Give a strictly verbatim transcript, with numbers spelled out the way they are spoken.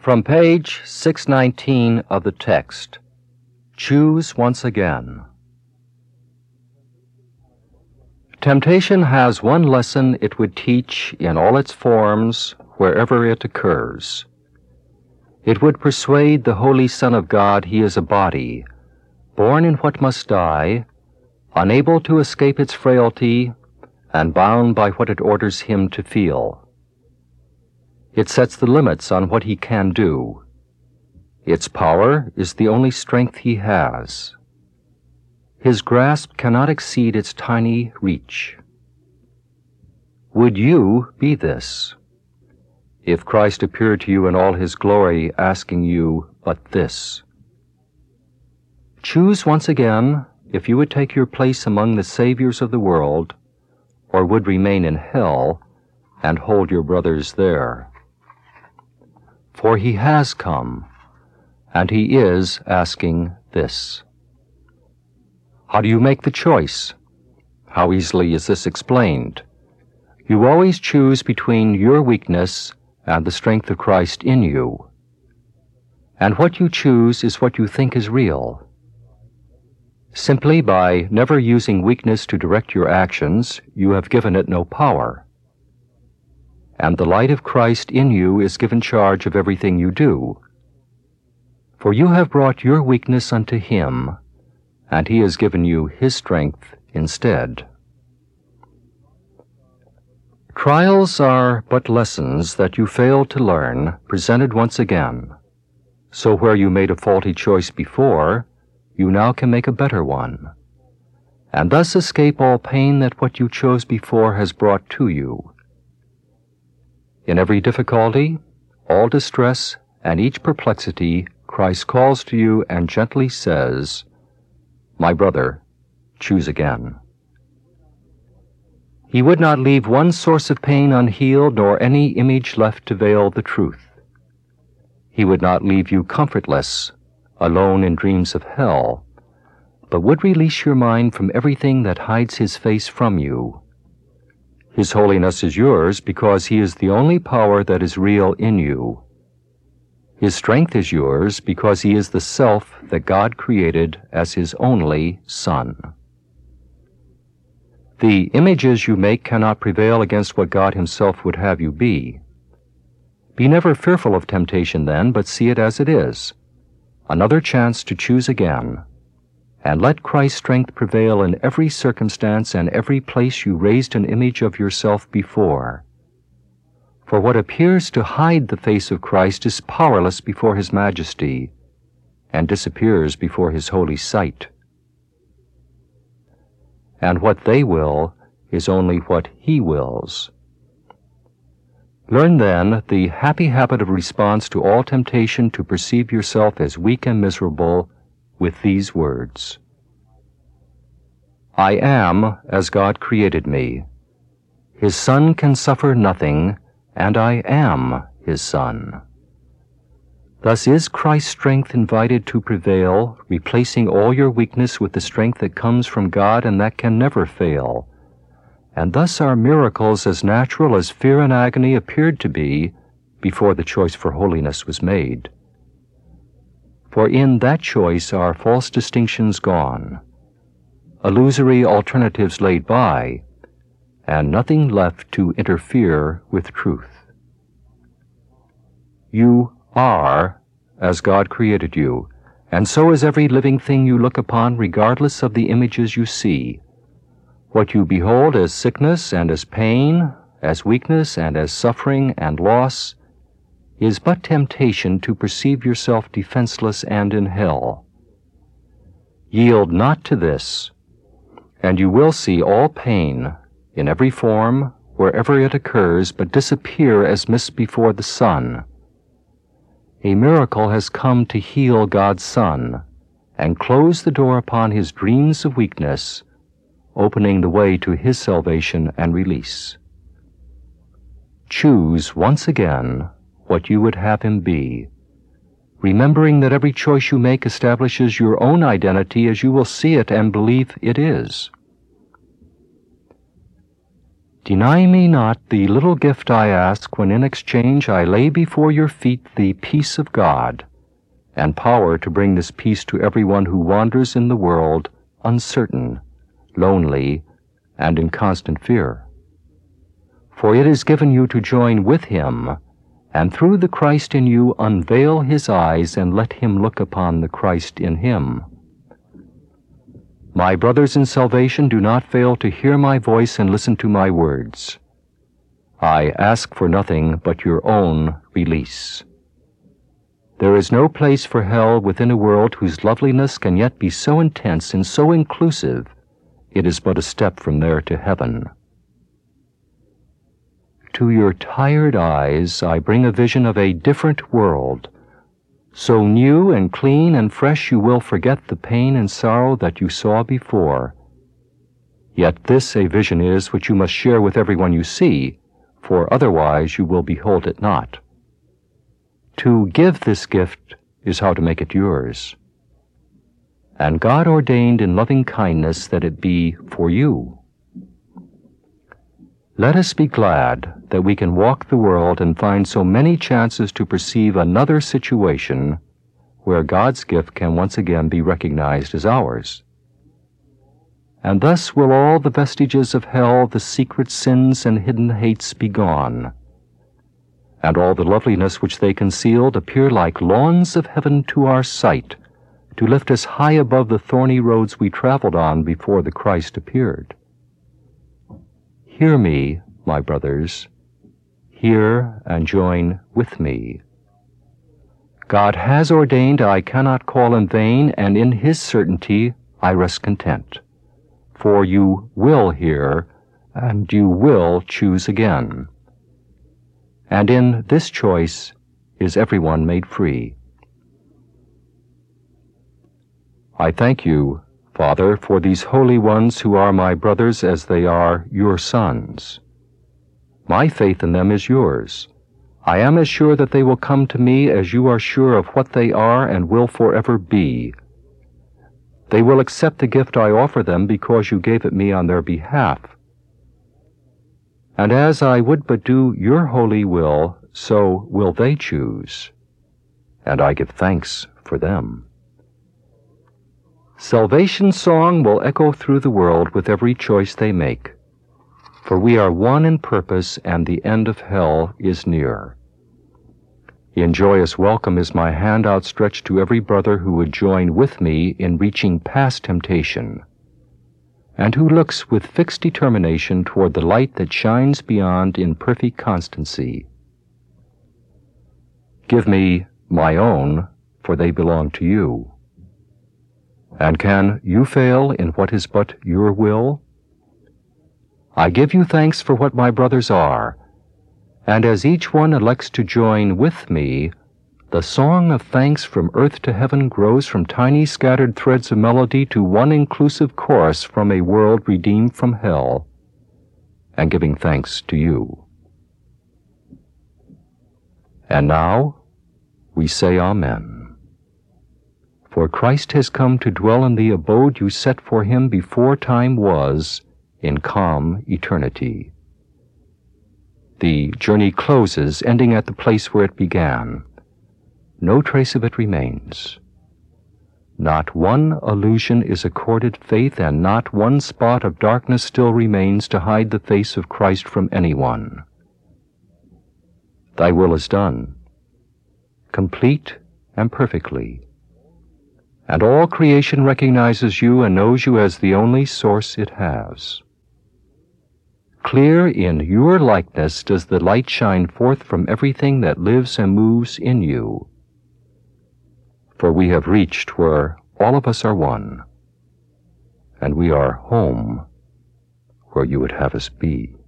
From page six nineteen of the text, choose once again. Temptation has one lesson it would teach in all its forms, wherever it occurs. It would persuade the Holy Son of God he is a body, born in what must die, unable to escape its frailty, and bound by what it orders him to feel. It sets the limits on what he can do. Its power is the only strength he has. His grasp cannot exceed its tiny reach. Would you be this? If Christ appeared to you in all his glory, asking you but this. Choose once again if you would take your place among the saviors of the world, or would remain in hell and hold your brothers there. For he has come, and he is asking this. How do you make the choice? How easily is this explained? You always choose between your weakness and the strength of Christ in you. And what you choose is what you think is real. Simply by never using weakness to direct your actions, you have given it no power. And the light of Christ in you is given charge of everything you do. For you have brought your weakness unto him, and he has given you his strength instead. Trials are but lessons that you failed to learn, presented once again. So where you made a faulty choice before, you now can make a better one, and thus escape all pain that what you chose before has brought to you. In every difficulty, all distress, and each perplexity, Christ calls to you and gently says, My brother, choose again. He would not leave one source of pain unhealed, nor any image left to veil the truth. He would not leave you comfortless, alone in dreams of hell, but would release your mind from everything that hides his face from you. His holiness is yours because he is the only power that is real in you. His strength is yours because he is the self that God created as his only Son. The images you make cannot prevail against what God himself would have you be. Be never fearful of temptation then, but see it as it is, another chance to choose again, and let Christ's strength prevail in every circumstance and every place you raised an image of yourself before. For what appears to hide the face of Christ is powerless before his majesty, and disappears before his holy sight. And what they will is only what he wills. Learn then the happy habit of response to all temptation to perceive yourself as weak and miserable with these words. I am as God created me. His Son can suffer nothing, and I am his Son. Thus is Christ's strength invited to prevail, replacing all your weakness with the strength that comes from God and that can never fail. And thus are miracles as natural as fear and agony appeared to be before the choice for holiness was made. For in that choice are false distinctions gone, illusory alternatives laid by, and nothing left to interfere with truth. You are as God created you, and so is every living thing you look upon, regardless of the images you see. What you behold as sickness and as pain, as weakness and as suffering and loss, is but temptation to perceive yourself defenseless and in hell. Yield not to this, and you will see all pain, in every form, wherever it occurs, but disappear as mist before the sun. A miracle has come to heal God's Son, and close the door upon his dreams of weakness, opening the way to his salvation and release. Choose once again what you would have him be, remembering that every choice you make establishes your own identity as you will see it and believe it is. Deny me not the little gift I ask, when in exchange I lay before your feet the peace of God, and power to bring this peace to everyone who wanders in the world, uncertain, lonely, and in constant fear. For it is given you to join with him, and through the Christ in you unveil his eyes, and let him look upon the Christ in him. My brothers in salvation, do not fail to hear my voice and listen to my words. I ask for nothing but your own release. There is no place for hell within a world whose loveliness can yet be so intense and so inclusive, it is but a step from there to heaven. To your tired eyes I bring a vision of a different world, so new and clean and fresh you will forget the pain and sorrow that you saw before. Yet this a vision is which you must share with everyone you see, for otherwise you will behold it not. To give this gift is how to make it yours. And God ordained in loving kindness that it be for you. Let us be glad that we can walk the world and find so many chances to perceive another situation where God's gift can once again be recognized as ours. And thus will all the vestiges of hell, the secret sins and hidden hates be gone, and all the loveliness which they concealed appear like lawns of heaven to our sight, to lift us high above the thorny roads we traveled on before the Christ appeared. Hear me, my brothers, hear and join with me. God has ordained I cannot call in vain, and in his certainty I rest content. For you will hear, and you will choose again. And in this choice is everyone made free. I thank you, Father, for these holy ones who are my brothers as they are your sons. My faith in them is yours. I am as sure that they will come to me as you are sure of what they are and will forever be. They will accept the gift I offer them because you gave it me on their behalf. And as I would but do your holy will, so will they choose, and I give thanks for them. Salvation's song will echo through the world with every choice they make, for we are one in purpose, and the end of hell is near. In joyous welcome is my hand outstretched to every brother who would join with me in reaching past temptation, and who looks with fixed determination toward the light that shines beyond in perfect constancy. Give me my own, for they belong to you. And can you fail in what is but your will? I give you thanks for what my brothers are, and as each one elects to join with me, the song of thanks from earth to heaven grows from tiny scattered threads of melody to one inclusive chorus from a world redeemed from hell, and giving thanks to you. And now we say Amen. For Christ has come to dwell in the abode you set for him before time was, in calm eternity. The journey closes, ending at the place where it began. No trace of it remains. Not one illusion is accorded faith, and not one spot of darkness still remains to hide the face of Christ from anyone. Thy will is done, complete and perfectly, and all creation recognizes you and knows you as the only source it has. Clear in your likeness does the light shine forth from everything that lives and moves in you. For we have reached where all of us are one, and we are home where you would have us be.